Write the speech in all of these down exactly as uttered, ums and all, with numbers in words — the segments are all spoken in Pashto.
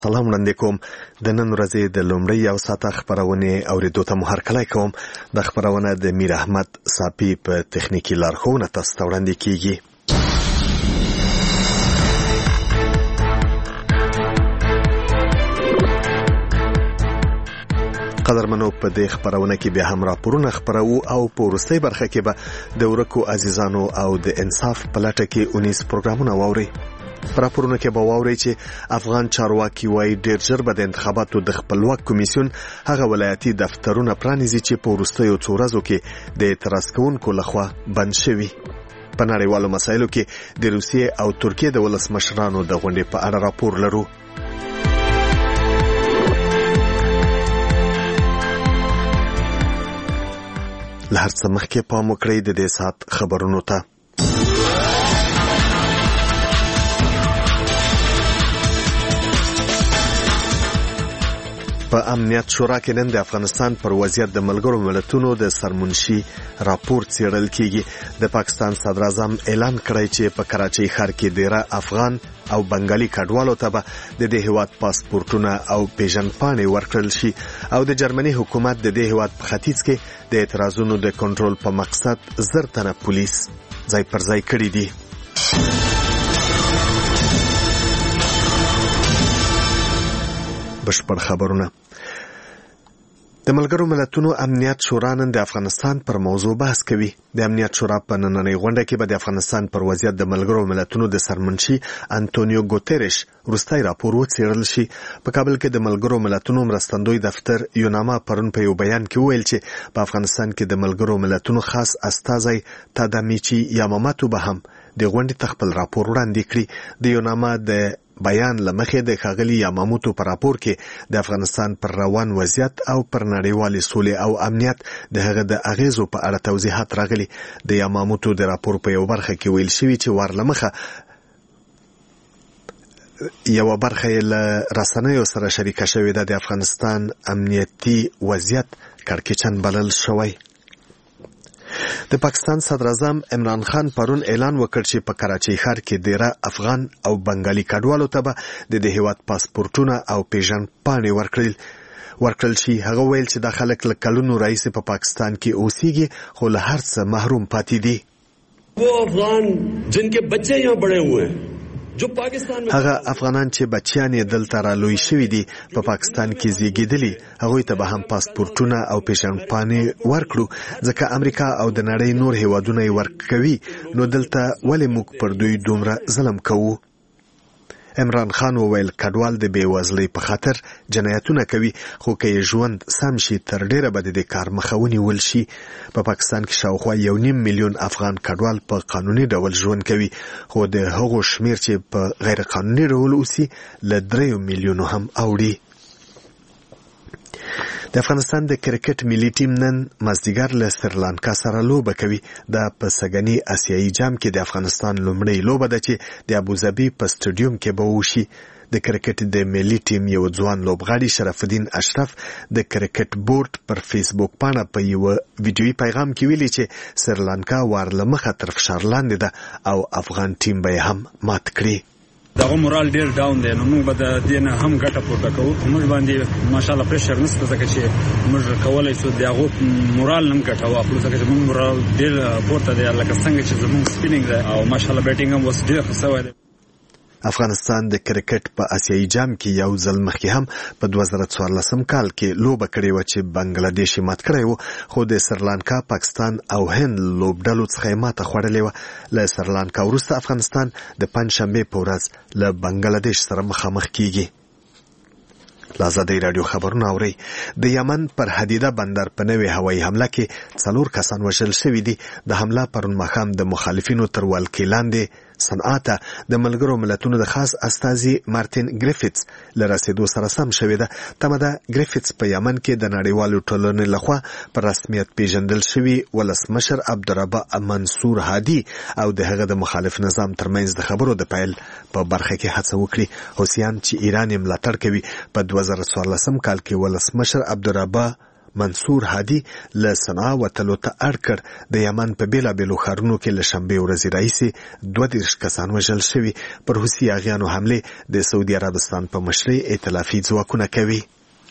سلام وړاندې کوم. د نن ورځې د لومړۍ یو ساعته خپرونې اورېدو ته مو هرکلی کوم. د خپرونه د میر احمد صافي په تخنیکي لارښوونه تاسو ته وړاندې کیږي. قدرمنو، په دې خپرونه کې بیا هم راپورونه خپرو او په وروستۍ برخه کې به د ورکو عزیزانو او د انصاف په لټه کې اونیز پروګرامونه واورئ. په راپورونو کې به واورئ چې افغان چارواکي وایي ډېر ژر به د انتخاباتو د خپلواک کمیسیون هغه ولایتي دفترونه پرانیزي چې په وروستیو څو ورځو کې د اعتراض کوونکو لخوا بند شوي. په نړیوالو مسایلو کې د روسیې او ترکیې د ولسمشرانو د غونډې په اړه راپور لرو. له هر څه مخکې پام وکړئ د دې ساعت خبرونو ته. په امنیت شورا کې نن د افغانستان پر وضعیت د ملګرو ملتونو د سرمنشي راپور څیړل کیږي. د پاکستان صدر اعظم اعلان کړی چې په کراچۍ ښار کې ډیره افغان او بنگالي کډوالو ته به د دې هیواد پاسپورتونه او پیژندپاڼې ورکړل شي او د جرمني حکومت د دې هیواد په ختیځ کې د اعتراضونو د کنټرول په مقصد زر تنه پولیس ځای پر ځای کړي دي. بشپړ خبرونه. د ملګرو ملتونو امنیت شورا نن د افغانستان پر موضوع بحث کوي. د امنیت شورا په نننۍ غونډه کې به د افغانستان پر وضعیت د ملګرو ملتونو د سرمنشي انټونیو ګوتریش وروستی راپور وڅیړل شي. په کابل کې د ملګرو ملتونو مرستندوی دفتر یوناما پرون په یو بیان کې وویل چې په افغانستان کې د ملګرو ملتونو خاص استازی تادامیچی یاماماتو به هم د غونډې ته خپل راپور وړاندې کړي. د یوناما د بیان لمخې د ښاغلي یاماموتو په راپور کې د افغانستان پر روان وضعیت او پر نړیوالې سولې او امنیت د هغه د اغیزو په اړه توضیحات راغلي. د یاماموتو د راپور په یو برخه کې ویل شوي چې ورلمخه یو برخه یې له رسنیو سره شریکه شوې ده. د افغانستان امنیتي وضعیت کړکېچن بلل شوی. د پاکستان صدر اعظم عمران خان پرون اعلان وکړ چې په کراچۍ ښار کې ډیره افغان او بنگالي کډوالو ته به د دې هیواد پاسپورتونه او پیژندپاڼې ورکړل ورکړل شي. هغه ویل چې دا خلک له کلونو راهیسې په پاکستان کې اوسېږي خو له هر څه محروم پاتې دي. वो अफगान जिनके बच्चे यहाँ बड़े हुए हैं هغه افغانان چې بچیان یې دلته را لوی شوي دي په پاکستان کې زیږېدلي، هغوی ته به هم پاسپورتونه او پیژندپاڼې ورکړو ځکه امریکا او د نړۍ نور هیوادونه یې ورکوي. نو دلته ولې موږ پر دوی دومره ظلم کوو؟ عمران خان وویل کډوال د بېوزلۍ په خاطر جنایتونه کوي، خو که یې ژوند سم شي تر ډیره به د دې کار مخه ونیول شي. په پاکستان کې شاوخوا یو نیم میلیون افغان کډوال په قانوني ډول ژوند کوي، خو د هغو شمیر چې په غیر قانوني ډول اوسي له دریو میلیونو هم اوړي. د افغانستان د کرکټ ملي ټیم نن مازدیګر له سریلانکا سره لوبه کوي. دا په سګنی اسیایي جام کې د افغانستان لومړۍ لوبه ده چې د ابوظبي په سټیډیوم کې به وشي. د کرکټ د ملي ټیم یو ځوان لوبغاړي شرف الدین اشرف د کرکټ بورډ پر فیسبوک پاڼه په یو ویډیویي پیغام کې ویلي چې سریلانکا وارلمخه تر فشار لاندې ده او افغان ټیم به هم مات کړي. دغه مورال ډیر ډاون دی، نو موږ به د دې نه هم ګټه پورته کوو. موږ باندې ماشاءالله پریشر نشته ځکه چې موږ کولی شو د هغو مورال هم ګټه واخلو ځکه چې موږ مورال ډیر پورته دی لکه څنګه چې زموږ سپینینګ دی او ماشاءالله بیټینګ هم اوس ډیر ښه سوی دی. افغانستان د کرکټ په آسیایي جام کې یو ځل مخکې هم په دوه زره څوارلسم کال کې لوبه کړې وه چې بنګلادیش یې مات کړی و، خو د سریلانکا، پاکستان او هند لوبډلو څخه یې ماته خوړلې وه. له سریلانکا وروسته افغانستان د پنجشنبې په ورځ له بنګلادیش سره مخامخ کیږي. له ازادۍ راډیو خبرونه اورئ. د یمن پر حدیده بندر په نوې هوایي حمله کې څلور کسان وژل شوي دي. د حمله پرون ماښام د مخالفینو تر ولکې لاندې صنعا ته د ملګرو ملتونو د خاص استازي مارټین ګریفټس له رسېدو سره سم شوې ده. تمه ده ګریفټس په یمن کې د نړیوالو ټولنې لخوا په رسمیت پیژندل شوي ولسمشر عبدالرب منصور هادي او د هغه د مخالف نظام ترمنځ د خبرو د پیل په برخه کې هڅه وکړي. حوثیان چې ایران یې ملاتړ کوي په دوه زره څوارلسم کال کې ولسمشر عبدالرب منصور هادي له صنعا وتلو ته اړ کړ. د یمن په بیلابیلو ښارونو کې له شنبې ورځې راهیسې دوه دېرش کسان وژل شوي. پر حوثي اغیانو حملې د سعودي عربستان په مشرۍ ائتلافي ځواکونه کوي.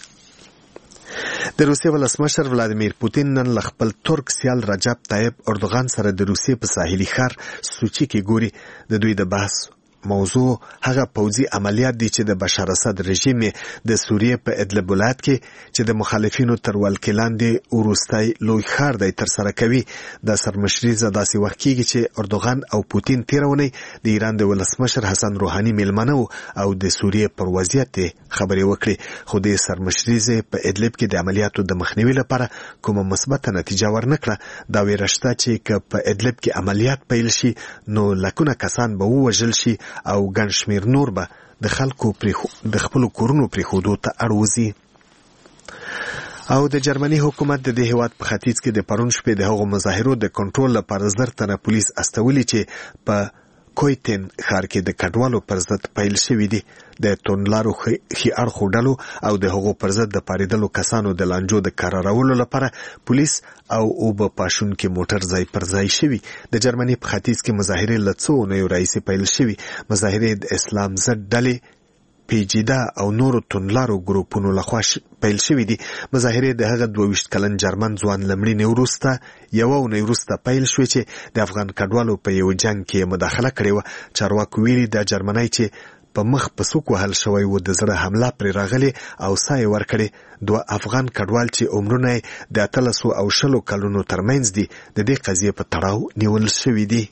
د روسیې ولسمشر ولادیمیر پوتین نن له خپل ترک سیال رجب طیب اردوغان سره د روسیې په ساحلي ښار سوچي کې ګوري. د دوی د بحث موضوع هغه پوځي عملیات دي چې د بشار اسد رژیم د سوریې په ادلب ولایت کې چې د مخالفینو تر ولکې لاندې وروستی لوی ښار دی ترسره کوي. د سرمشریزه داسې وخت کېږي چې اردوغان او پوتین تېره اونۍ د ایران د ولسمشر حسن روحاني میلمانه وو او د سوریې پر وضعیت خبرې وکړي. خو د سرمشریزه په ادلب کې د عملیاتو د مخنیوي لپاره کومه مثبته نتیجه ورنکړه. دا ویره شته چې که په ادلب کې عملیات پیل شي نو لکونه کسان به ووژل شي او ګڼ شمېر نور به د خلکو د خپلو کورونو پرېښودو ته اړ وځي. او د جرمني حکومت د دې هیواد په ختیځ کې د پرون شپې د هغو مظاهرو د کنټرول لپاره زر تنه پولیس استولي چې په کویتن ښار کې د کډوالو پر ضد پیل شوي دي. د توندلارو ښي اړخو ډلو او د هغو پر ضد د پارېدلو کسانو د لانجو د کرارولو لپاره پولیس او اوبه پاشونکي موټر ځای پر ځای شوي. د جرمني په ختیځ کې مظاهرې له څو اونیو راهیسې پیل شوي. مظاهرې د اسلام ضد ډلې پیجیده او نورو توندلارو ګروپونو لخوا پیل شوي دي. مظاهرې د هغه دوه ویشت کلن جرمن ځوان له مړینې وروسته یوه اونۍ وروسته پیل شوې چې د افغان کډوالو په یو جنګ کې مداخله کړې وه. چارواکو ویلي د جرمنی چې په مخ په سوک وهل شوی و د زړه حمله پرې راغلې او ساه یې ورکړې. دوه افغان کډوال چې عمرونه یې د اتلسو او شلو کلونو ترمنځ دي د دې قضیې په تړاو نیول شوي دي.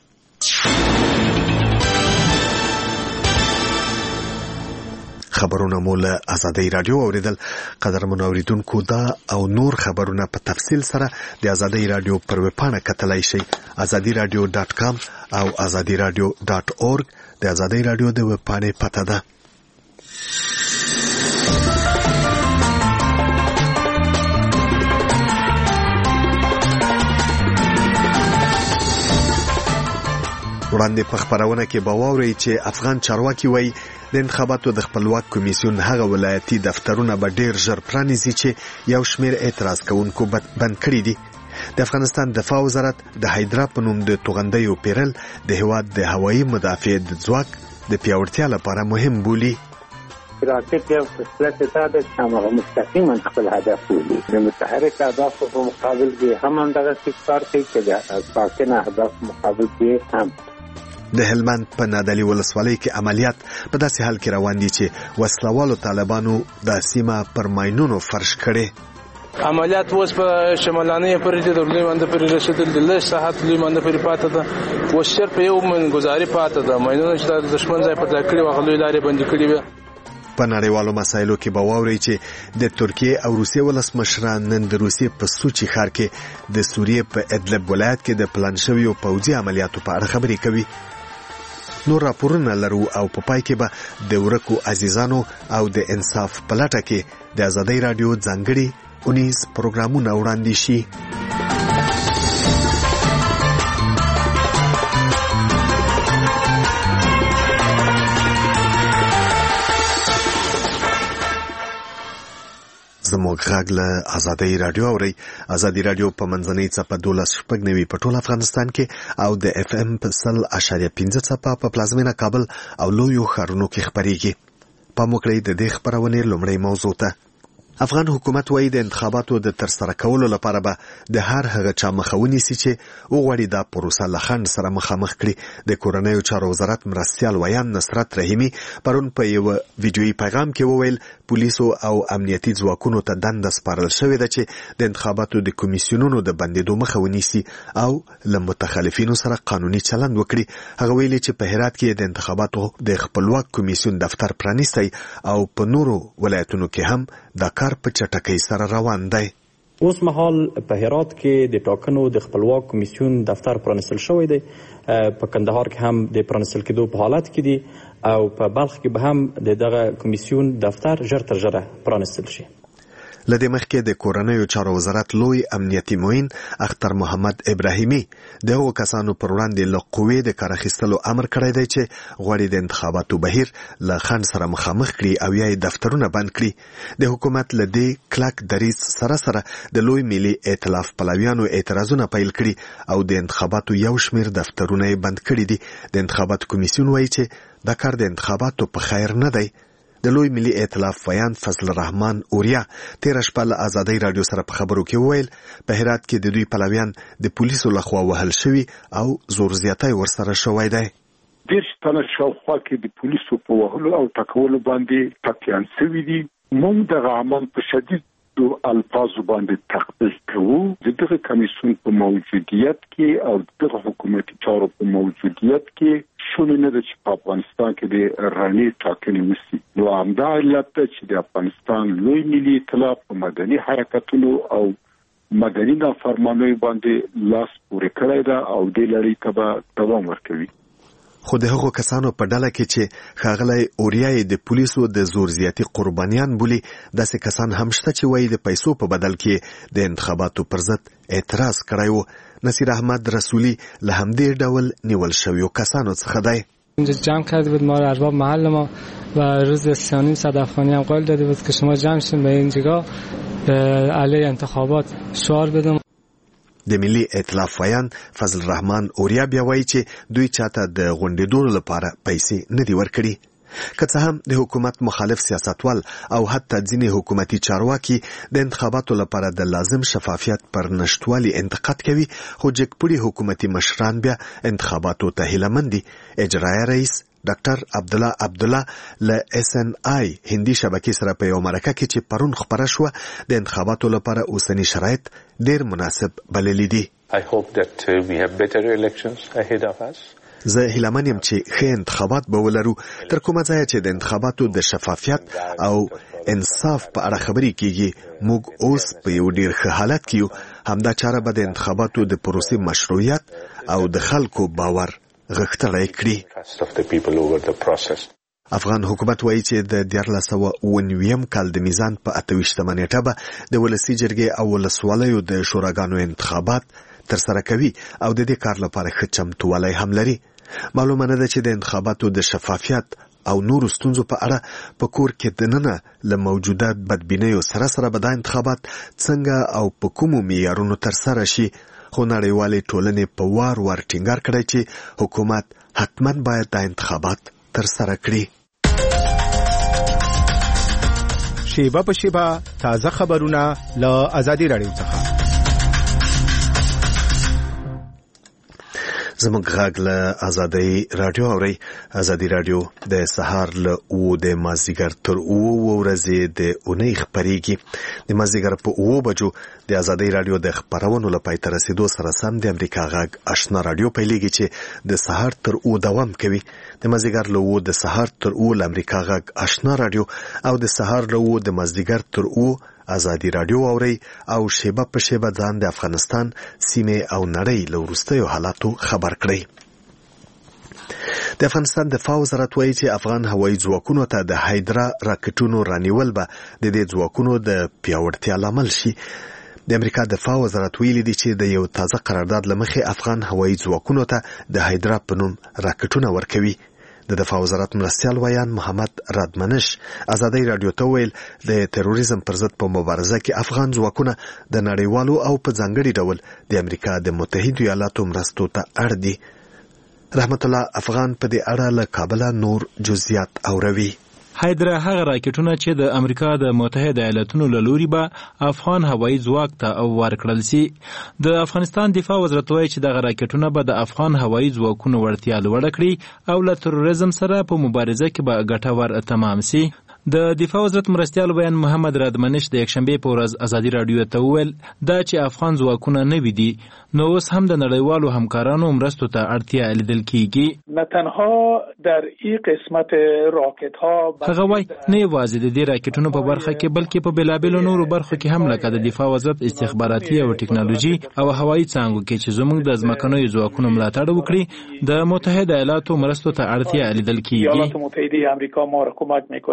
خبرونه مو له ازادۍ راډیو اوریدل. قدرمنو اوریدونکو دا او نور خبرونه په تفصیل سره د ازادۍ راډیو پر ویبپاڼه کتلای شئ ازادي راډیو ډاټ کام او ازادي راډیو ډاټ اورګ. د ازادۍ راډیو د ویبپاڼې پته ده. وړاندې په خبرونه کې به واورئ چې افغان چارواکي وایي د انتخاباتو د خپلواک کمیسیون هغه ولایتي دفترونه به ډیر ژر پرانیزي چې یو شمېر اعتراض کوونکو بند کړي دي. د افغانستان دفاع وزارت د هایدرا په نوم د توغندیو پیرل د هیواد د هوایي مدافع د ځواک د پیاوړتیا لپاره مهم بولي. راکټ یو خصلت ده چې هغه مستقیما خپل هدف ولري. د متحرک اهدافو په مقابل کې هم همدغه کار کوي چې د ساکن اهداف مقابل کې هم. د هلمند په نادعلي ولسوالۍ کې عملیات په داسې حال کې روان دي چې وسلوالو طالبانو د سیمه پر ماینونو فرش کړي. عملیات اوس په شمالانه پرې د لوی منده پرې رسیدل د لږ ساعت لوی منده پرې پاتې ده. وشر په یو من گزاري پاتې ده. ماینونه چې د دشمن ځای په ځای کړي واغلوي لارې بندي کړي وي. په نړیوالو مسایلو کې به واورئ چې د ترکیې او روسیې ولسمشران نن د روسیې په سوچي ښار کې د سوریې په ادلب ولایت کې د پلان شویو پوځي عملیاتو په اړه خبرې کوي. نور راپورونه لرو او په پای کې به د ورکو عزیزانو او د انصاف په لټه کې د ازادۍ راډیو ځانګړي اونیز پروګرامونه وړاندې شي. زموږ غږ له ازادۍ راډیو اورئ. ازادي راډیو په منځنۍ څپه دولس شپږ نوي په ټول افغانستان کې او د اف ام په سل اشاریه پنځه څپه په پلازمینه کابل او لویو ښارونو کې خپرېږي. پام وکړئ د دې خپرونې لومړۍ موضوع ته. افغان حکومت وایي د انتخاباتو د ترسره کولو لپاره به د هر هغه چا مخه ونیسي چې وغواړي دا پروسه له خنډ سره مخامخ کړي. د کورنیو چارو وزارت مرستیال ویان نصرت رحیمي پرون په یو ویډیویي پیغام کې وویل پولیسو او امنیتي ځواکونو ته دنده سپارل شوې ده چې د انتخاباتو د کمیسیونونو د بندېدو مخه ونیسي او له متخلفینو سره قانوني چلند وکړي. هغه ویلي چې په هرات کې د انتخاباتو د خپلواک کمیسیون دفتر پرانیستی او په نورو ولایتونو کې هم دا کار په چټکۍ سره روان دی. اوس مهال په هرات کې د ټاکنو د خپلواک کمیسیون دفتر پرانیستل شوی دی. په کندهار کې هم د پرانیستل کېدو په حالت کې دی او په بلخ کې به هم د دغه کمیسیون دفتر ژر تر ژره پرانیستل شي. لدې مخکې د کورنیو چارو وزارت لوی امنیتي معین اختر محمد ابراهیمي دغه کسانو پر وړاندې له قوې د کار اخیستلو امر کړی دی چې غواړي د انتخاباتو بهیر له خنډ سره مخامخ کړي او یا دفترونه بند کړي. د حکومت له دې کلک دریځ سره سره د لوی ملي ائتلاف پلویانو اعتراضونه پیل کړي او د انتخاباتو یو شمېر دفترونه بند کړي دي. د انتخاباتو کمیسیون وایي چې دا کار د انتخاباتو په خیر نه دی. د لوی ملي ائتلاف ویان فضل الرحمن اوریا تیر شپه له آزادۍ رادیو سره په خبرو کې وویل په هرات کې د دوی پلویان د پولیسو لخوا وهل شوي او زور زیاتی ورسره شوی دی. دېرش تنه شاوخوا کې د پولیسو په وهلو او ټکولو باندې ټپیان شوي دي. موږ دغه عمل په شدید دو الفاظو باندې تقبیح کوو. د دغه کمیسیون په موجودیت کې او دغه حکومتي چارو په موجودیت کې شونې نه ده چې په افغانستان کې د رڼې ټاکنې وشي. نو همدا علت ده چې د افغانستان لوی ملي ائتلاف په مدني حرکتونو او مدني نافرمانیو باندې لاس پورې کړی ده او دې لړۍ ته به دوام ورکوي. خو د هغو کسانو په ډله کې چې ښاغلی اوریا د پولیسو د زور زیاتي قربانیان بولي داسې کسان هم شته چې وایي د پیسو په بدل کې د انتخاباتو پر ضد اعتراض کړی و. نصیر احمد رسولی له همدې ډول نیول شویو کسانو څخه دی. اینجا جمع کرده بود ما رو ارباب محل ما و روز سیانیم صد افغانی هم قول داده بود که شما جمع شین به این جگاه علیه انتخابات شعار بدم. د ملي ائتلاف ویان فضل الرحمن اوریا بیا وایي چې دوی چاته د غونډېدو لپاره پیسې نه دي ورکړي. که څه هم د حکومت مخالف سیاستوال او حتی ځینې حکومتي چارواکي د انتخاباتو لپاره د لازم شفافیت پر نشټوالي انتقاد کوي، خو جګپوړي حکومتي مشران بیا انتخاباتو ته هیلهمند دي. اجرایه رئیس ډاکټر عبدالله عبدالله له اس ان آی هندي شبکې سره په یو مرکه کې چې پرون خپره شوه د انتخاباتو لپاره اوسني شرایط ډېر مناسب بللي دي. I hope that uh, we have better elections ahead of us. زه هیلهمن یم چې ښه انتخابات به ولرو. تر کومه ځایه چې د انتخاباتو د شفافیت او انصاف په اړه خبرې کیږي موږ اوس په یو ډیر ښه حالت کې یو. همدا چاره به د انتخاباتو د پروسې مشروعیت او د خلکو باور غښتلی کړي. افغان حکومت وایي چې د دیارلس سوه اوه نویم کال د میزان په اته ویشتمه نیټه به د ولسي جرګې او ولسوالیو د شوراګانو انتخابات ترسره کوي او د دې کار لپاره ښه چمتووالی هم لري. معلومه نه ده چې د انتخاباتو د شفافیت او نورو ستونزو په اړه په کور کې دننه له موجوده بدبینیو سره سره به دا انتخابات څنګه او په کومو معیارونو ترسره شي. خو نړیوالې ټولنې په وار وار ټینګار کړی چې حکومت حتما باید دا انتخابات ترسره کړي. شیبه په شیبه تازه خبرونه له آزادي رادیو څخه. زموږ غږ له آزادۍ رادیو اورئ. آزادۍ رادیو د سهار له اوو د مازدیګر تر اوو ورځې د اونۍ خپرېږي. د مازدیګر په اوو بجو د آزادۍ رادیو د خپرونو له پای ته رسېدو سره سم د امریکا غږ آشنا رادیو پیلېږي چې د سهار تر اوو دوام کوي. د مازدیګر له اوو د سهار تر اوو له امریکا غږ آشنا رادیو او د سهار له اوو د مازدیګر تر اوو آزادي رادیو اوري او شیبه په شیبه ځان د افغانستان سیمه او نړۍ له وروستیو حالاتو خبر کړي. د افغانستان دفاع وزارت وایي چې افغان هوایي ځواکونو ته د هایدرا راکټونو رانیول به د دې ځواکونو د پیاوړتیا لامل شي. د امریکا دفاع وزارت ویلي دی چې د یو تازه قرارداد له مخې افغان هوایي ځواکونو ته د هایدرا په نوم راکټونه ورکوي. د دفاع وزارت مرستیال ویان محمد رادمنش آزادۍ رادیو ته ویل د تروریزم پر ضد په مبارزه کې افغان ځواکونه د نړیوالو او په ځانګړي ډول د امریکا د متحدو ایالاتو مرستو ته اړ دي. رحمت الله افغان په دې اړه له کابله نور جزئیات اوروي. هایدرا هغه راکټونه چې د امریکا د متحده ایالاتونو له لوري به افغان هوایي ځواک ته ورکړل شي. د افغانستان دفاع وزارت وایي چې دغه راکټونه به د افغان هوایي ځواکونو وړتیا لوړه کړي او له تروریزم سره په مبارزه کې به ګټور تمام شي. د دفاع وزارت مرستیال بیان محمد رادمنش د یکشنبه په ورځ آزادي رادیو ته وویل دا چې افغان ځواکونه نوي دي نو اوس هم د نړیوالو همکارانو مرستو ته اړتیا لیدل کیږي. نه تنها در این قسمت راکټ ها هغه وایي نه یوازې د دې راکټونو په برخه کې بلکې په بېلابېلو نورو برخو کې هم لکه د دفاع وزارت استخباراتي او ټکنالوژي او هوایي څانګو کې چې زموږ د ځمکنیو ځواکونو ملاتړ وکړي د متحده ایالاتو مرستو ته اړتیا لیدل کیږي. ایالات متحده آمریکا ما را کمک میکنه.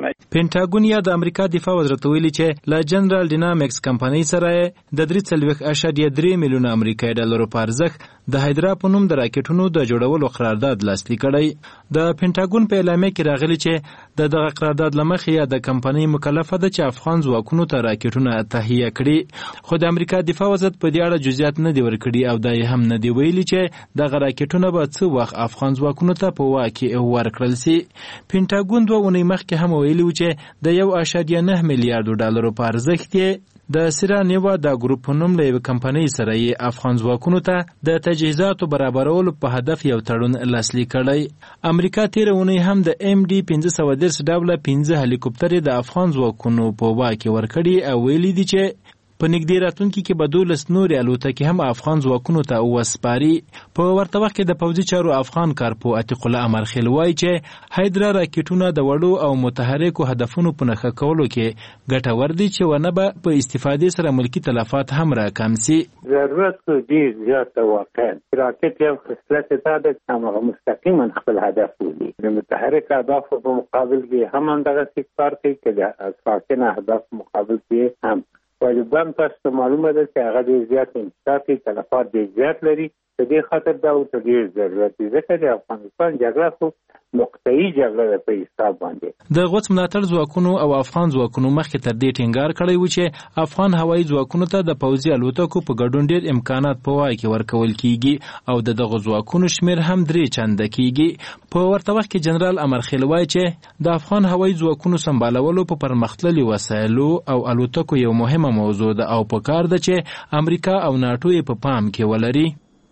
پینټاګون یا د امریکا دفاع وزارت ویلي چې له جنرال ډینامیکس کمپنۍ سره د درې څلوېښت اعشاریه درې میلیونه امریکایي ډالرو په ارزښت د هایدرا په نوم د راکټونو د جوړولو قرارداد لاسلیک کړی. د پینټاګون په اعلامیه کې راغلي چې د دغه قرارداد له مخې یا د کمپنۍ مکلفه ده چې افغان ځواکونو ته راکټونه تهیه کړي، خو د امریکا دفاع وزارت په دې اړه جزئیات نه دي ورکړي او دا یې هم نه دي ویلي چې دغه راکټونه به څه وخت افغان ځواکونو ته په واک کې ورکړل سي. پینټاګون دوه اونۍ مخکې هم ویلي و چې د یو اعشاریه نه میلیارډو ډالرو په ارزښت یې د سیرا نیوا د ګروپ په نوم له یوې کمپنۍ سره یې افغان ځواکونو ته د تجهیزاتو برابرولو په هدف یو تړون لاسلیک کړی. امریکا تېره اونۍ هم د ایم ډي پنځه سوه دېرش ډوله پنځه هلیکوپټرې د افغان ځواکونو په واک کې ورکړي او ویلي دي چې په نږدې راتلونکي کې به دولس نورې الوتکې هم افغان ځواکونو ته وسپاري. په ورته وخت کې د پوځي چارو افغان کارپو عتیق الله امرخیل وایي چې هایدرا راکټونه د وړو او متحرکو هدفونو په نښه کولو کې ګټور دي چې ونه به په استفادې سره ملکي تلفات هم راکم سي. ضرورت ډېر زیات واقعا راکټ یو خصلت دا ده چې هغه مستقیما خپل هدف ولي. د متحرک اهدافو په مقابل کې هم همدغسې کار کوي که د ساکنه اهداف مقابل کې هم واجبان تاسو معلومه ده چې هغه ډېر زیات انتشار کوي، تلفات ډېر زیات لري. د دې خاطر دا ورته ډېر ضرورت دی ځکه د افغانستان جګړه خو نقطه‌ایي جګړه ده په حساب باندې. د غوڅ ملاتړ ځواکونو او افغان ځواکونو مخکې تر دې ټینګار کړی و چې افغان هوایي ځواکونو ته د پوځي الوتکو په ګډون ډېر امکانات په وای کې ورکول کیږي او د دغه ځواکونو شمیر هم درې چنده کیږي. په ورته وخت کې جنرال امرخیل وایي چې د افغان هوایي ځواکونو سمبالولو په پرمختللي وسایلو او الوتکو یو مهمه موضوع ده او په کار ده چې امریکا او ناټو یې په پام کې ولري.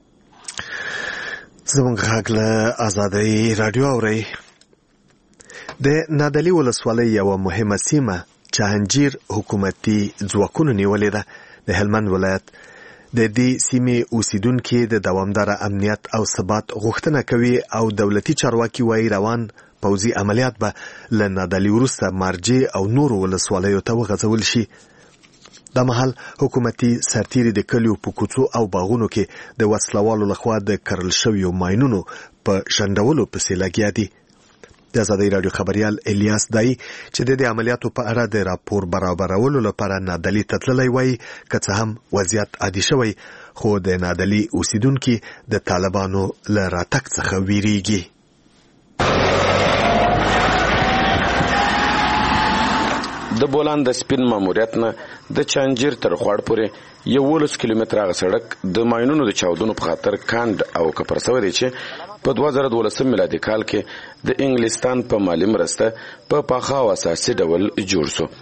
زموږ غږ له آزادۍ راډیو اورئ. د نادعلي ولسوالۍ یوه مهمه سیمه جهانګیر حکومتي ځواکونو نیولې ده. د هلمند ولایت د دې سیمې اوسیدونکي د دوامداره امنیت او ثبات غوښتنه کوي او دولتي چارواکي وایي روان پوځي عملیات به له نادعلي وروسته مارجې او نورو ولسوالیو ته وغځول شي. دا مهال حکومتي سرتیري د کلیو په کوڅو او باغونو کې د وسلوالو لخوا د کرل شویو ماینونو په شنډولو پسې لګیا دي. د آزادۍ راډیو خبریال الیاس دای چې د دې عملیاتو په اړه د راپور برابرولو لپاره نادعلي ته تللی وایي که څه هم وضعیت عادي شوی خو د نادعلي اوسیدونکي د طالبانو له راتګ څخه ویریږي. د بولان د سپین ماموریت نه د چانجیر تر خوړ پورې یولس کیلومتره هغه سړک د ماینونو د چاودنو په خاطر کاند او کپر شوی دی چې په دوه زره دولسم میلادي کال کې د انګلستان په مالي مرسته په پاخه او اساسي ډول جوړ شو.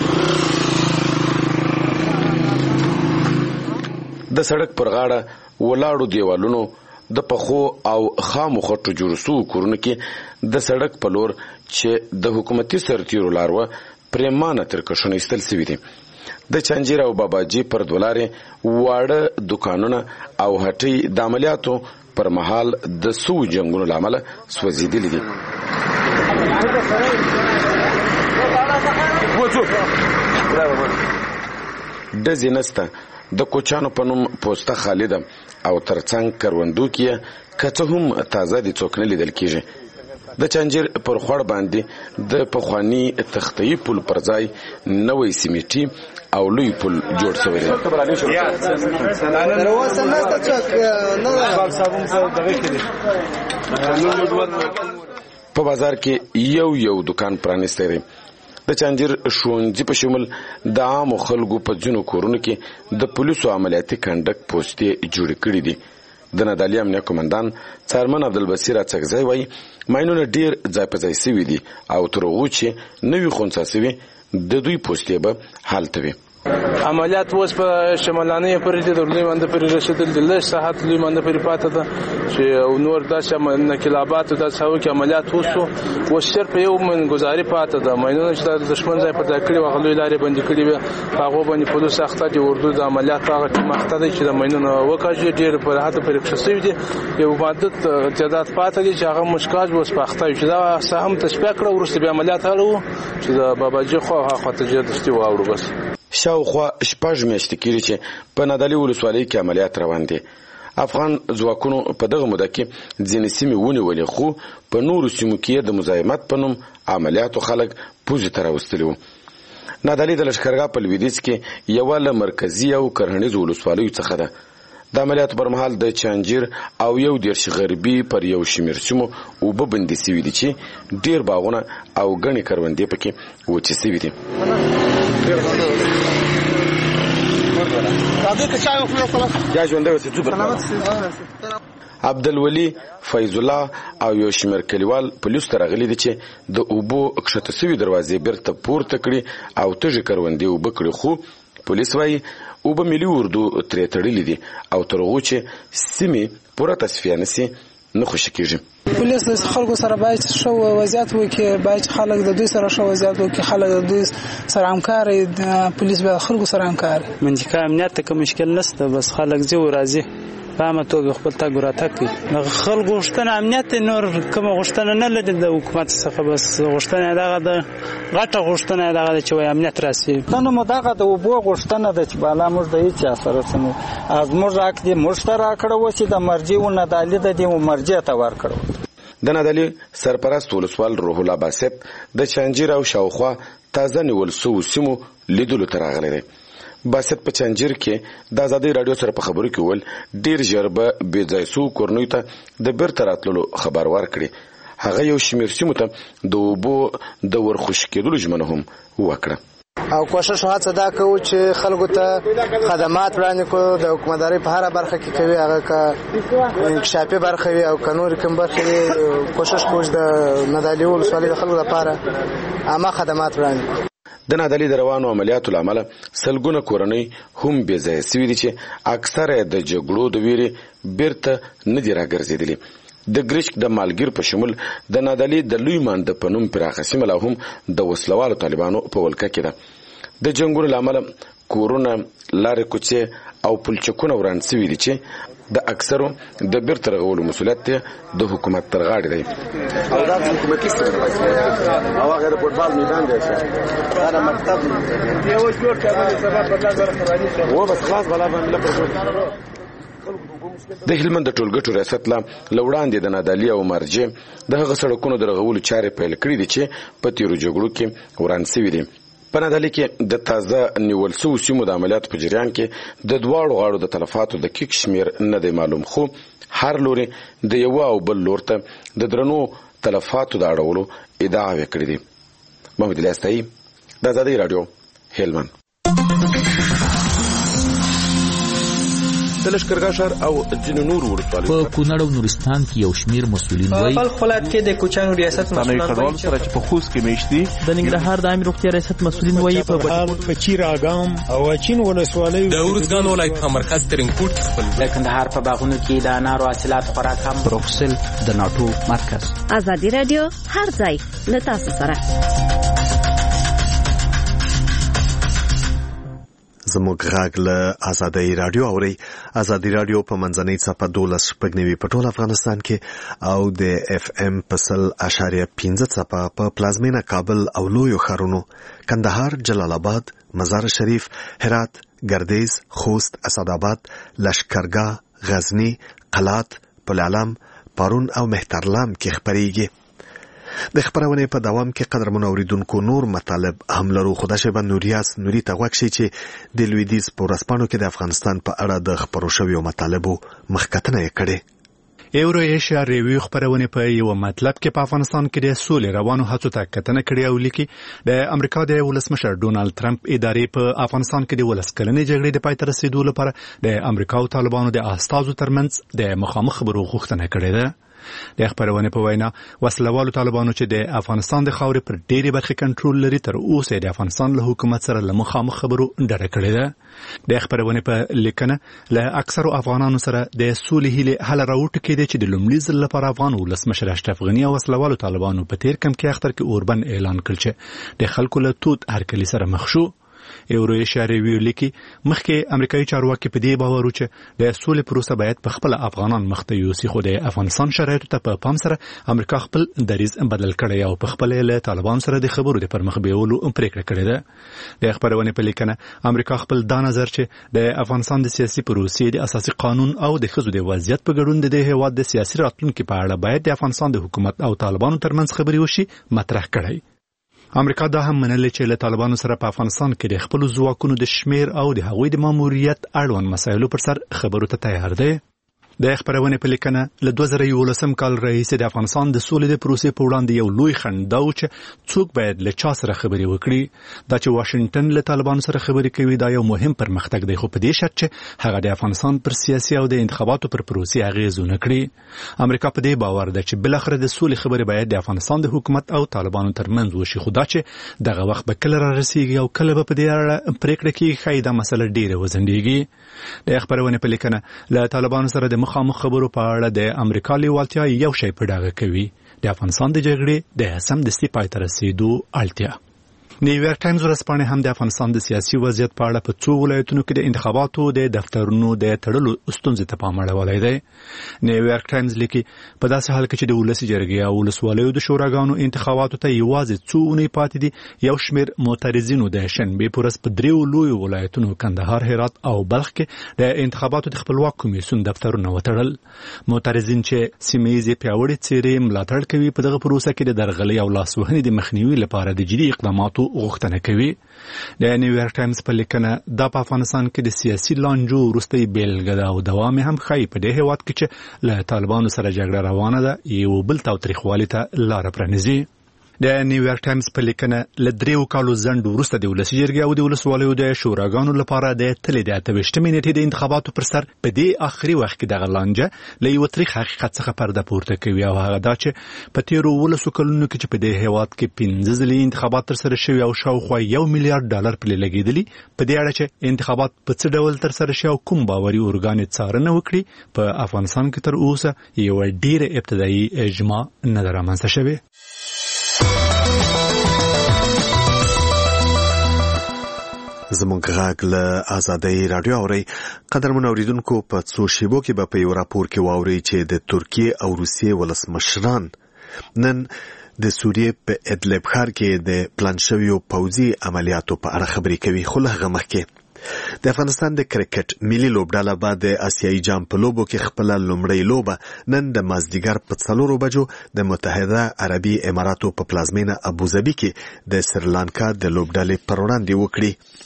د سړک پر غاړه ولاړو دیوالونو د پخو او خامو خټو جوړ شو کورونه کې د سړک په لور چې د حکومتي سرتیرو لاروه پریمانه ترکشونه ایستل سوي دي. د چانجیر او باباجي پر دولارې واړه دکانونه او هټۍ د عملیاتو پر مهال د سو جنگونو لامل سوځېدلي دي. ډزې نسته. د کوچانو په نوم پوسته خالده او ترڅنګ کروندو کې که څه هم تازه دي څوک نه لیدل کېږي. د چانجیر پر خوړ باندې د پخواني تختې پل پر ځای نوې سیمټي او لوی پل جوړ شوی دی. په بازار کې یو یو دکان پرانیستی دی. د چانجیر ښوونځي په شمول د عامو خلکو په ځینو کورونو کې د پولیسو عملیاتي کنډک پوستې جوړې کړي دي. د نادعلي امنیه قومندان څارمن عبدالبصیر اڅکزی وایي ماینونه ډیر ځای په ځای سوي دي او تر هغو چې نوي خونسا سوي د دوی پوستې به هلته وي. عملیات اوس په شمالانه پورې د لوی منده پورې رسیدل د لږ ساعت لوی منده پورې پاتې ده چې نور داسې نقلابات داسې هو کې عملیات وسو و صرف یو من گزاري پاتې ده. ماینونه چې د دشمن ځای پر کړي وغلوي لارې باندې کړي وي هغه باندې پولیس اخته دي اردو د عملیات هغه ټیم اخته دي چې د ماینونه وکړي ډیر په راحت پرې کښسوي دي. یو مادت تعداد پاتې دي چې هغه مشکاج وس پخته چې دا سهم تشبیه کړو ورسته به عملیات هلو چې د باباجي خو هغه خاطر جدستي واوړو. بس شاوخوا شپږ میاشتې کېږي چې په نادعلي ولسوالۍ کې عملیات روان دي. افغان ځواکونو په دغه موده کې ځینې سیمې ونیولې خو په نورو سیمو کې د مزاحمت په نوم عملیاتو خلک پوزې ته راوستلي وو. نادعلي د لښکرګاه په لویدیځ کې یوه له مرکزي او کرهنیزو ولسوالیو څخه ده. د عملیاتو پر مهال د چانجیر او یو دېرش غربي پر یو شمېر سیمو اوبه بندي سوي دي چې ډېر باغونه او ګڼې کروندې پکې وچې سوي دي. عبدالولي فیض الله او یو شمېر کلیوال پولیسو ته راغلي دي چې د اوبو کښته سوي دروازې بیرته پورته کړي او تږې کروندې اوبه کړي، خو پولیس وایي اوبه ملي اردو ترې تړلي دي او تر هغو چې سیمې پوره تصفیه نه سي نه خوشي کېږي. پولیس د خلکو سره باید ښه وضعیت وکړي، باید خلک د دوی سره ښه وضعیت وکړي، خلک د دوی سره همکار وي، پولیس باید خلکو سره همکار وي. منطقه امنیت ته کوم مشکل نشته، بس خلک ځي او راځي په عامه توګه خپل تګ راتګ کوي. د خلکو غوښتنه امنیت دی، نور کومه غوښتنه نه لري د حکومت څخه، بس غوښتنه دغه د غټه غوښتنه دغه چې وایي امنیت راسي. نو مو دغه د اوبو غوښتنه ده چې بالا موږ د هېچ چا سره څه نه از موږ حق دی موږ ته راکړه و چې د مرجع و نادعلي د دې مرجع ته ورکړو. د نادعلي سرپرست ولسوال روح الله باسط د چانجیر او شاوخوا تازه نیول سوو سیمو لیدلو ته راغلی دی. باسط په چانجیر کې د ازادۍ راډیو سره په خبرو کې وویل ډېر ژر به بې ځای سوو کورنیو ته د بیرته راتللو خبر ورکړي. هغه یو شمېر سیمو ته د اوبو د ورخوشي کېدلو ژمنه هم وکړه. او کوشش هڅه دا کوو چې خلکو ته خدمات وړاندې کړو. د حکومتدارۍ په هره برخه کې کوي، هغه که انکشافي برخه وي او که نورې کوم برخې وي، کوشش کوو چې د نادعلي ولسوالۍ د خلکو لپاره عامه خدمات وړاندې کړو. د نادعلي د روانو عملیاتو له امله سلګونه کورنۍ هم بې ځایه سوي دي چې اکثره یې د جګړو د ویرې بیرته نه دي راګرځېدلي. د ګرشک د مالګیر په شمول د نادعلي د لوی مانده په نوم پراخه سیمه لا هم د وسلوالو طالبانو په ولکه کې ده. د جنګونو له امله کورونه، لارې کوڅې او پلچکونه وران سوي دي چې د اکثرو د بیرته رغولو مسؤلیت د حکومت تر غاړې دی. او دا حکومتي سره او هغه د فوټبال میدان دی دا مکتب یو جوړ کړل سبا په لږه رواني شو و بس خلاص بلا باندې لپاره. د هلمند د ټولګټو ریاست لا لوړاندې د نادعلي او مرجع د هغه سړکونو د رغولو چارې پیل کړې دي چې په تیرو جګړو کې وران سوي دي. په نادعلي کې د تازه نیول سوو سیمو د عملیاتو په جریان کې د دواړو غاړو د تلفاتو د کیک شمېر نه دی معلوم، خو هر لوري د یوه او بل لور ته د درنو تلفاتو د اړولو ادعاوې کړې دي. محمد الیاستایي، د ازادۍ راډیو، هلمند. د لښکرګاه ښار او ځینو نورو ولسوالیو په کونړ او نورستان کې یو شمېر مسؤلین وایي په خپل ولایت کې د کوچیانو ریاست مسؤلین وایي سره چې په خوست کې میشتي د ننګرهار د عامه روغتیا ریاست مسؤلین وایي په په چیراګام او چین ولسوالیو د ورزګان ولایت مرکز ترنګوټ خپل د کندهار په باغونو کې د انارو حاصلات خوراک هم بروکسل د ناټو مرکز. ازادي رادیو هر ځای له تاسو سره. زموږ غږ له ازادۍ راډیو اورئ. ازادي راډیو په منځنۍ څپه دولس شپږ نوي په ټول افغانستان کې او د اف ام په سل اشاریه پنځه څپه په پلازمینه کابل او لویو ښارونو کندهار، جلال آباد، مزار شریف، هرات، ګردیز، خوست، اسداباد، لښکرګاه، غزنی، قلات، پلعلم، پارون او مهترلام کې خپرېږي. د خبرونه په دوام کې قدرمن اوریدونکو نور مطالب هم لرو. خدا شبان نوریاس نوري ته وښی چې د لویدیز په ورځپاڼو کې د افغانستان په اړه د خبرو شویو مطالبو مخکتنه یې کړې. ایورو ایشیا ریویو خبرونه په یو مطلب کې په افغانستان کې د سولې روانو هڅو ته کتنه کړې او لیکي د امریکا د ولسمشر ډونالد ټرمپ ادارې په افغانستان کې د ولس کلنې جګړې د پای ته رسیدو لپاره د امریکا او طالبانو د استازو ترمنځ د مخامخ خبرو غوښتنه کړې ده. د خبرونه په وینا وسلوالو طالبانو چې د افغانستان د خاورې پر ډېری برخې کنټرول لري تر اوسه د افغانستان له حکومت سره له مخامخ خبرو ډډه کړې ده. د خبرونه په لیکنه له اکثرو افغانانو سره د سولې هیله حل راوټکېده چې د لومړي ځل لپاره افغان ولسمشر اشرف غنی او وسلوالو طالبانو په تیر کم کې اختر کې اوربن اعلان کړ چې د خلکو له تود هرکلی سره مخ شو. ایورویشیا ریویو لیکي مخکې امریکایي چارواکي په دې باور و چې د سولې پروسه باید په خپل افغانان مخته یوسي، خو د افغانستان شرایطو ته په پام سره امریکا خپل دریځ بدل کړی او په خپل له طالبان سره د خبرو د پرمخ بیولو پریکړه کړې ده. د خبرونه په لیکنه امریکا خپل دا نظر چې د افغانستان د سیاسي پروسې د اساسي قانون او د ښځو د وضعیت په ګډون د هیواد د سیاسي راتلونکو په اړه باید د افغانستان د حکومت او طالبانو ترمنځ خبرې وشي مطرح کړی. امریکا دا هم منلې چې له طالبانو سره په افغانستان کې د خپل ځواکونو د شمیر او د هغوی د ماموریت اړوند مسایلو پر سر خبرو ته تیار دی. د خبرونه په لیکنه له دوه زره یولسم کال راهیسې د افغانستان د سولې د پروسې په وړاندې یو لوی خنډ دا و چې څوک باید له چا سره خبرې وکړي. دا چې واشنگټن له طالبانو سره خبرې کوي دا یو مهم پرمختګ دی، خو په دې شرط چې هغه د افغانستان پر سیاسي او د انتخاباتو پر پروسې اغیز ونه کړي. امریکا په دې باور ده چې بل اخر د سولې خبرې باید د افغانستان د حکومت او طالبانو ترمنځ وشي، خو دا چې دغه وخت به کله را رسیږي او کله به په دې اړه پریکړه کیږي ښایي دا مسله ډیره وځنډیږي. د خبرونه په لیکنه له طالبانو سره د مخامخ خبرو په اړه د امریکا لیوالتیا یو شی په ډاګه کوي، د افغانستان د جګړې د سمدستي پای ته رسیدو اړتیا. نیویارک ټایمز ورځپاڼه هم د افغانستان د سیاسي وضعیت په اړه په څو ولایتونو کې د انتخاباتو د دفترونو د تړلو ستونزې ته پام اړولی دی. نیویارک ټایمز لیکي په داسې حال کې چې د ولسي جرګې او ولسوالیو د شوراګانو انتخاباتو ته یوازې څو اونۍ پاتې دي، یو شمېر معترضینو د شنبې په ورځ په دریو لویو ولایتونو کندهار، هرات او بلخ کې د انتخاباتو د خپلواک کمیسیون دفترونه وتړل. معترضین چې سیمه ییزې پیاوړې څېرې ملاتړ کوي په دغه پروسه کې د درغلۍ او لاسوهنې د مخنیوي لپاره د جدي اقداماتو غوښتنه کوي. د نیویارک ټایمز په لیکنه دا په افغانستان کې د سیاسي لانجو وروستۍ بیلګه ده او دوام هم ښایي په دې هېواد کې چې له طالبانو سره جګړه روانه ده یو بل تاوتریخوالي ته لاره پرانیزي. د نیویارک ټایمز په لیکنه له دریو کالو ځنډ وروسته د ولسي جرګې او د ولسوالیو د شوراګانو لپاره د تلې د اته ویشتمې نیټې د انتخاباتو پر سر په دې آخري وخت کې دغه لانجه له یوه تریخ حقیقت څخه پرده پورته کوي، او هغه دا چې په تېرو ولسو کلونو کې چې په دې هېواد کې پنځه ځلې انتخابات ترسره شوي او شاوخوا یو میلیارډ ډالر پرې لګېدلي، په دې اړه چې انتخابات په څه ډول ترسره شي او کوم باوري ارګان یې څارنه وکړي، په افغانستان کې تر اوسه یوه ډېره ابتدایي اجماع نه ده رامنځته شوې. زمونږ غږ له آزادۍ راډیو اورئ. قدرمن اوریدونکو، په څو شیبو کې به په یو راپور کې واورئ چې د ترکیې او روسیې ولسمشران نن د سوریې په ادلب ښار کې د پلان شویو پوځي عملیاتو په اړه خبرې کوي. خو له هغه مخکې د افغانستان د کرکټ ملي لوبډله به د آسیایي جام په لوبو کې خپله لومړۍ لوبه نن د مازدیګر په څلورو بجو د متحده عربي اماراتو په پلازمینه ابوظبي کې د سریلانکا د لوبډلې پر وړاندې وکړي.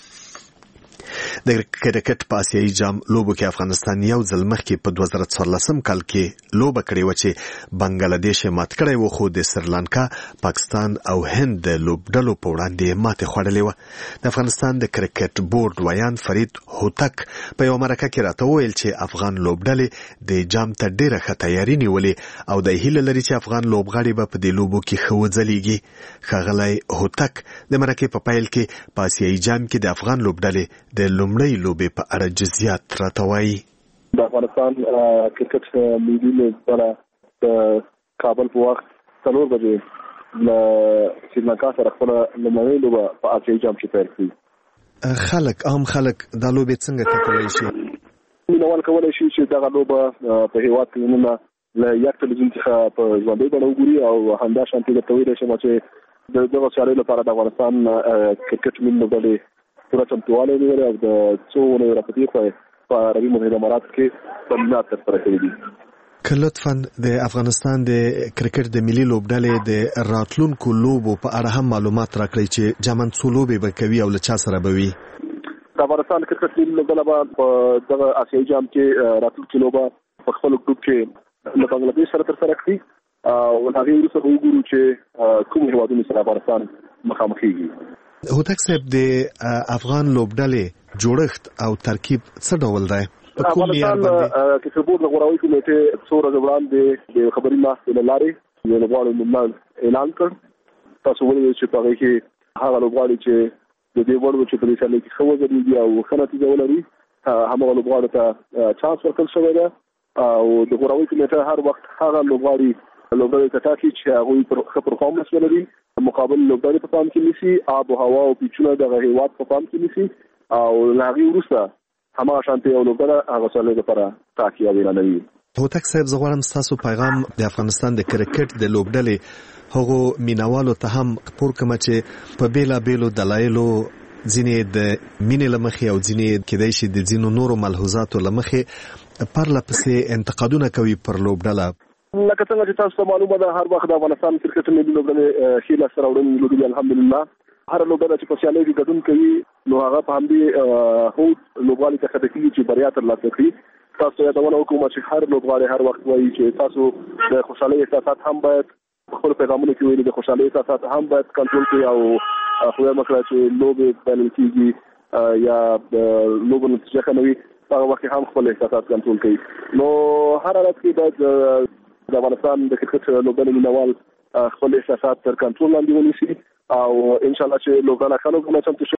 د کرکټ په آسیایي جام لوبو کې افغانستان یو ځل مخکې په دوه زره څوارلسم کال کې لوبه کړې وه چې بنګلادیش یې مات کړی و، خو د سریلانکا، پاکستان او هند د لوبډلو په وړاندې یې ماتې خوړلې وه. د افغانستان د کرکټ بورډ ویان فرید هوتک په یوه مرکه کې راته وویل چې افغان لوبډلې د جام ته ډېره ښه تیاري نیولې او د هیله لري چې افغان لوبغاړي به په دې لوبو کې ښه وځلیږي. ښاغلی هوتک د مرکې په پیل کې په آسیایي جام کې د افغان لوبډلې د لومړۍ لوبې په اړه جزئیات راته وایي. د افغانستان کرکټ ملي لوبډله د کابل په وخت څلور بجې له سریلانکا سره خپله لومړۍ لوبه په آسیایي جام کې پیل کړي. خلک عام خلک دا لوبې څنګه کتلی شي؟ مینوال کولی شي چې دغه لوبه په هېواد کې نن له یک تلویزیون څخه په ژوندۍ بڼه وګوري او همدا شانتې درته ویلی شم چې د دغه سیالیو لپاره د افغانستان کرکټ ملي لوبډلې پوره چمتووالی نیولی او د څو اونیو راپدېخوا په عربي متحده اماراتو کې تمرینات ترسره کړي دي. که لطفا د افغانستان د کرکټ د ملي لوبډلې د راتلونکو لوبو په اړه هم معلومات راکړئ چې جامن څو لوبې به کوي او له چا سره به وي؟ د افغانستان کرکټ ملي لوبډله به په دغه آسیایي جام کې راتلونکې لوبه په خپل ګروپ کې له بنګلادیش سره ترسره کړي او له هغې وروسته به وګورو چې کوم هېوادونو سره افغانستان مخامخېږي. هوتک صاحب، د افغان لوبډلې جوړښت او ترکیب څه ډول دی؟ په کوم معیار باندې؟ کرکټ بورډ د غوراوي کمیټې څو ورځې وړاندې د خبري ناستې له لارې یو لوبغاړی نوملړ اعلان کړ. تاسو ولیدل چې په هغې کې هغه لوبغاړي چې د دې وړ و چې په دې سیالۍ کې ښه وځلېږي او ښه نتیجه ولري همغه لوبغاړو ته چانس ورکړل شوی ده او د غوراوي کمیټه هر وخت هغه لوبغاړي لوبډلې ته ټاکي چې هغوی ښه پرفارمنس ولري مقابل لوبډلې په پام کې نیسي، آب او هوا او پیچونه د هیواد په پام کې نیسي او لاغي وروسته هماغه شانتي او لوبډله هغه څلې لپاره ټاکي او اعلانوي. هوتک صاحب زه غواړم ستاسو پیغام د افغانستان د کرکټ د لوبډلې هغو مینوالو ته هم خپور کړم چې په بیلا بیلو دلایلو ځینې د مینې له مخې او ځینې کېدای شي د ځینو نورو ملحوظاتو له مخې پرله پسې انتقادونه کوي پر لوبډله. لکه څنګه چې تاسو ته معلومه ده هر وخت د افغانستان کرکټ ملي لوبډلې ښې لاسته راوړنې لري الحمدلله. هر لوبډله چې په سیالیو کې ګډون کوي نو هغه په همدې هوډ لوبغاړي ته هڅه کوي چې بریا ترلاسه کړي. تاسو یادونه وکړم چې هر لوبغاړی هر وخت وایي چې تاسو د خوشحالۍ احساسات هم باید خپل پیغامونه کې ویلي د خوشحالۍ احساسات هم باید کنټرول کړئ او خو مکړه چې لوبې بلل کېږي یا لوبو نتیجه ښه نه وي هغه وخت هم خپل احساسات کنټرول کړي. نو هر حالت کې باید د افغانستان د کرکټ لوبډلې مینوال خپل احساسات تر کنټرول لاندې ونیسي او ان شاء الله چې لوبډله ښه لوبونه چمتو